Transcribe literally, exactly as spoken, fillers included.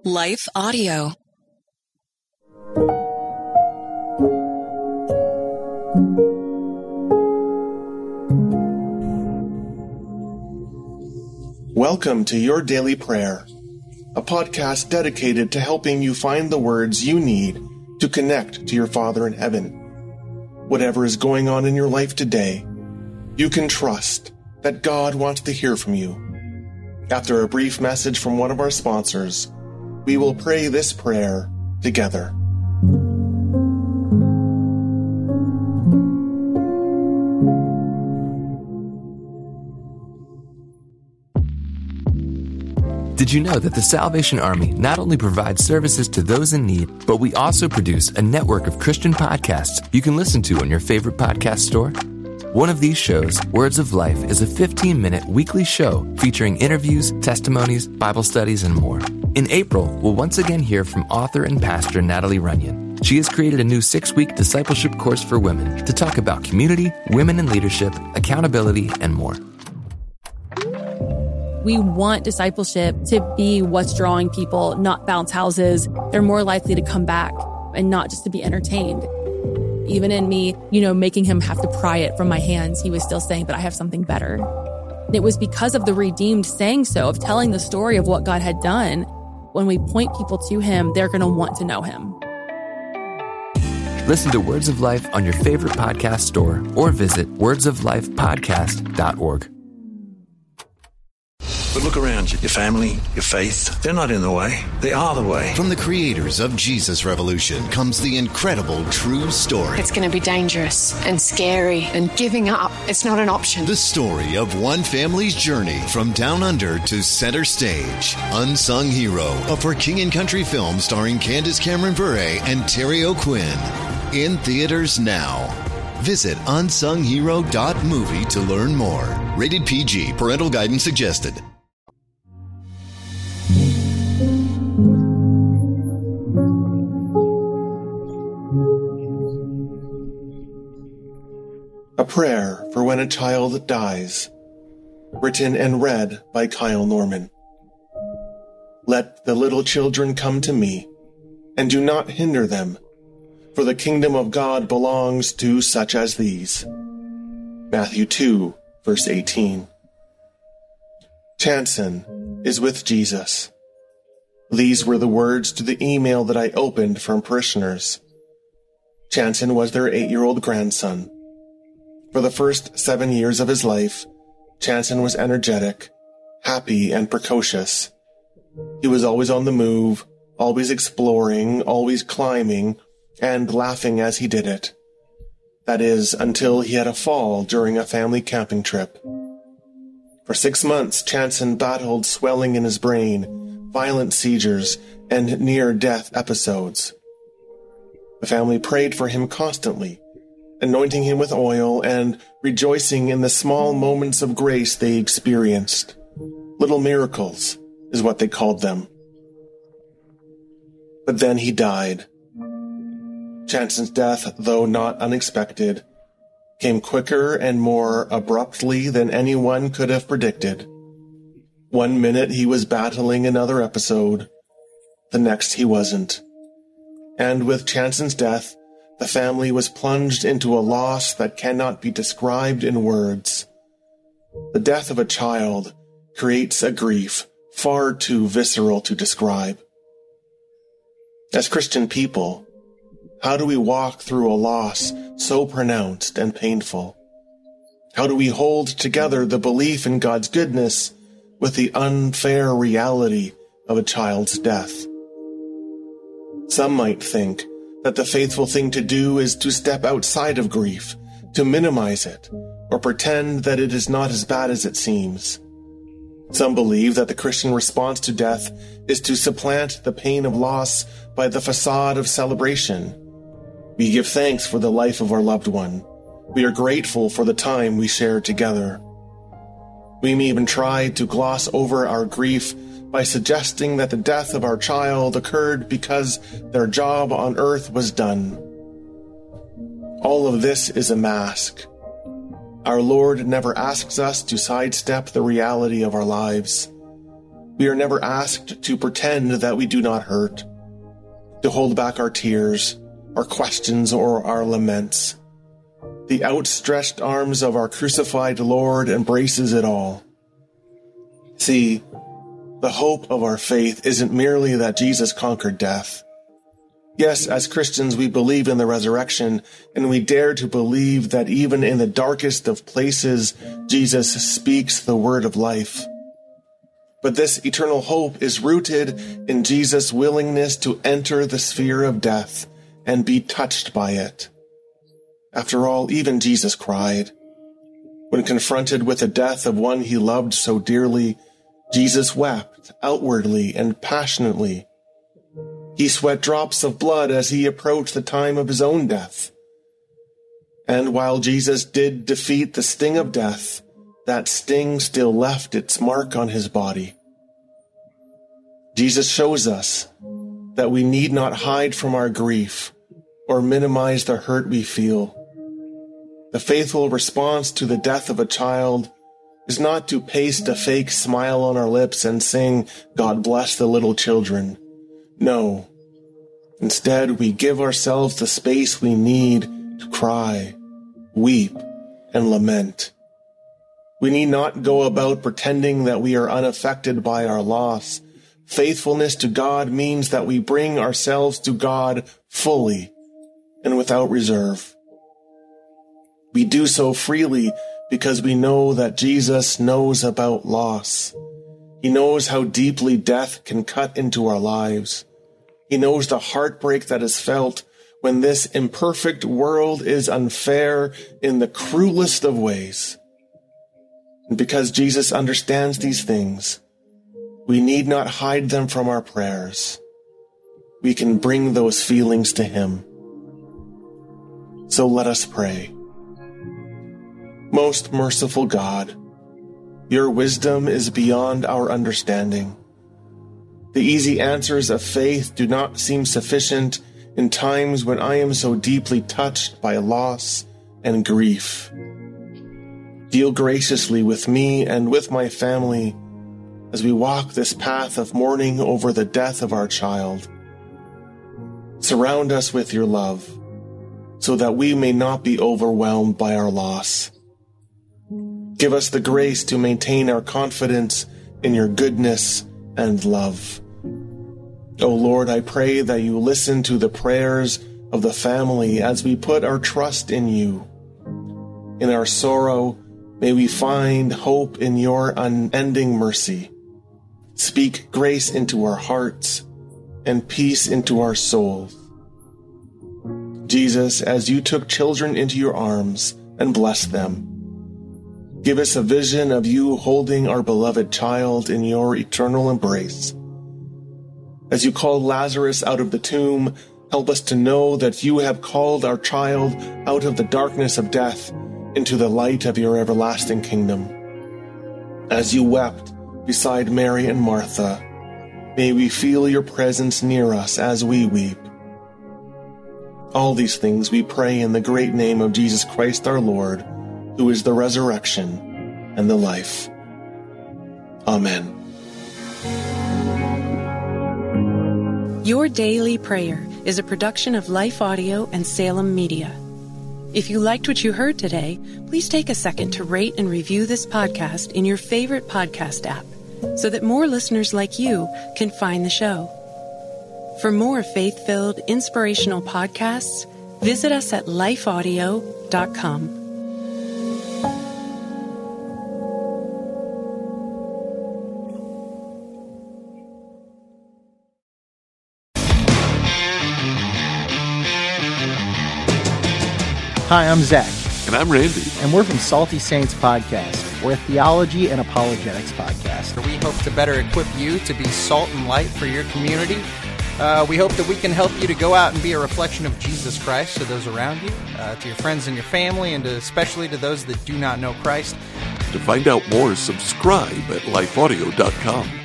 Life Audio. Welcome to Your Daily Prayer, a podcast dedicated to helping you find the words you need to connect to your Father in heaven. Whatever is going on in your life today, you can trust that God wants to hear from you. After a brief message from one of our sponsors, we will pray this prayer together. Did you know that the Salvation Army not only provides services to those in need, but we also produce a network of Christian podcasts you can listen to on your favorite podcast store? One of these shows, Words of Life, is a fifteen-minute weekly show featuring interviews, testimonies, Bible studies, and more. In April, we'll once again hear from author and pastor Natalie Runyon. She has created a new six-week discipleship course for women to talk about community, women in leadership, accountability, and more. We want discipleship to be what's drawing people, not bounce houses. They're more likely to come back and not just to be entertained. Even in me, you know, making him have to pry it from my hands, he was still saying, but I have something better. And it was because of the redeemed saying so, of telling the story of what God had done. When we point people to him, they're going to want to know him. Listen to Words of Life on your favorite podcast store or visit words of life podcast dot org. But look around you. Your family, your faith, they're not in the way. They are the way. From the creators of Jesus Revolution comes the incredible true story. It's going to be dangerous and scary, and giving up, it's not an option. The story of one family's journey from down under to center stage. Unsung Hero, a For King and Country film starring Candace Cameron Bure and Terry O'Quinn. In theaters now. Visit unsung hero dot movie to learn more. Rated P G. Parental guidance suggested. A Prayer for When a Child Dies, written and read by Kyle Norman. Let the little children come to me, and do not hinder them, for the kingdom of God belongs to such as these. Matthew two, verse eighteen. Chanson is with Jesus. These were the words to the email that I opened from parishioners. Chanson was their eight-year-old grandson. For the first seven years of his life, Chanson was energetic, happy, and precocious. He was always on the move, always exploring, always climbing, and laughing as he did it. That is, until he had a fall during a family camping trip. For six months, Chanson battled swelling in his brain, violent seizures, and near-death episodes. The family prayed for him constantly, anointing him with oil and rejoicing in the small moments of grace they experienced. Little miracles is what they called them. But then he died. Chanson's death, though not unexpected, came quicker and more abruptly than anyone could have predicted. One minute he was battling another episode, the next he wasn't. And with Chanson's death, the family was plunged into a loss that cannot be described in words. The death of a child creates a grief far too visceral to describe. As Christian people, how do we walk through a loss so pronounced and painful? How do we hold together the belief in God's goodness with the unfair reality of a child's death? Some might think that the faithful thing to do is to step outside of grief, to minimize it, or pretend that it is not as bad as it seems. Some believe that the Christian response to death is to supplant the pain of loss by the facade of celebration. We give thanks for the life of our loved one. We are grateful for the time we shared together. We may even try to gloss over our grief by suggesting that the death of our child occurred because their job on earth was done. All of this is a mask. Our Lord never asks us to sidestep the reality of our lives. We are never asked to pretend that we do not hurt, to hold back our tears, our questions, or our laments. The outstretched arms of our crucified Lord embraces it all. See, the hope of our faith isn't merely that Jesus conquered death. Yes, as Christians, we believe in the resurrection, and we dare to believe that even in the darkest of places, Jesus speaks the word of life. But this eternal hope is rooted in Jesus' willingness to enter the sphere of death and be touched by it. After all, even Jesus cried. When confronted with the death of one he loved so dearly, Jesus wept outwardly and passionately. He sweat drops of blood as he approached the time of his own death. And while Jesus did defeat the sting of death, that sting still left its mark on his body. Jesus shows us that we need not hide from our grief or minimize the hurt we feel. The faithful response to the death of a child is not to paste a fake smile on our lips and sing, "God bless the little children." No. Instead, we give ourselves the space we need to cry, weep, and lament. We need not go about pretending that we are unaffected by our loss. Faithfulness to God means that we bring ourselves to God fully and without reserve. We do so freely because we know that Jesus knows about loss. He knows how deeply death can cut into our lives. He knows the heartbreak that is felt when this imperfect world is unfair in the cruelest of ways. And because Jesus understands these things, we need not hide them from our prayers. We can bring those feelings to him. So let us pray. Most merciful God, your wisdom is beyond our understanding. The easy answers of faith do not seem sufficient in times when I am so deeply touched by loss and grief. Deal graciously with me and with my family as we walk this path of mourning over the death of our child. Surround us with your love so that we may not be overwhelmed by our loss. Give us the grace to maintain our confidence in your goodness and love. O Lord, I pray that you listen to the prayers of the family as we put our trust in you. In our sorrow, may we find hope in your unending mercy. Speak grace into our hearts and peace into our souls. Jesus, as you took children into your arms and blessed them, give us a vision of you holding our beloved child in your eternal embrace. As you called Lazarus out of the tomb, help us to know that you have called our child out of the darkness of death into the light of your everlasting kingdom. As you wept beside Mary and Martha, may we feel your presence near us as we weep. All these things we pray in the great name of Jesus Christ our Lord, who is the resurrection and the life. Amen. Your Daily Prayer is a production of Life Audio and Salem Media. If you liked what you heard today, please take a second to rate and review this podcast in your favorite podcast app so that more listeners like you can find the show. For more faith-filled, inspirational podcasts, visit us at life audio dot com. Hi, I'm Zach. And I'm Randy. And we're from Salty Saints Podcast. We're a theology and apologetics podcast. We hope to better equip you to be salt and light for your community. Uh, we hope that we can help you to go out and be a reflection of Jesus Christ to those around you, uh, to your friends and your family, and to, especially to those that do not know Christ. To find out more, subscribe at life audio dot com.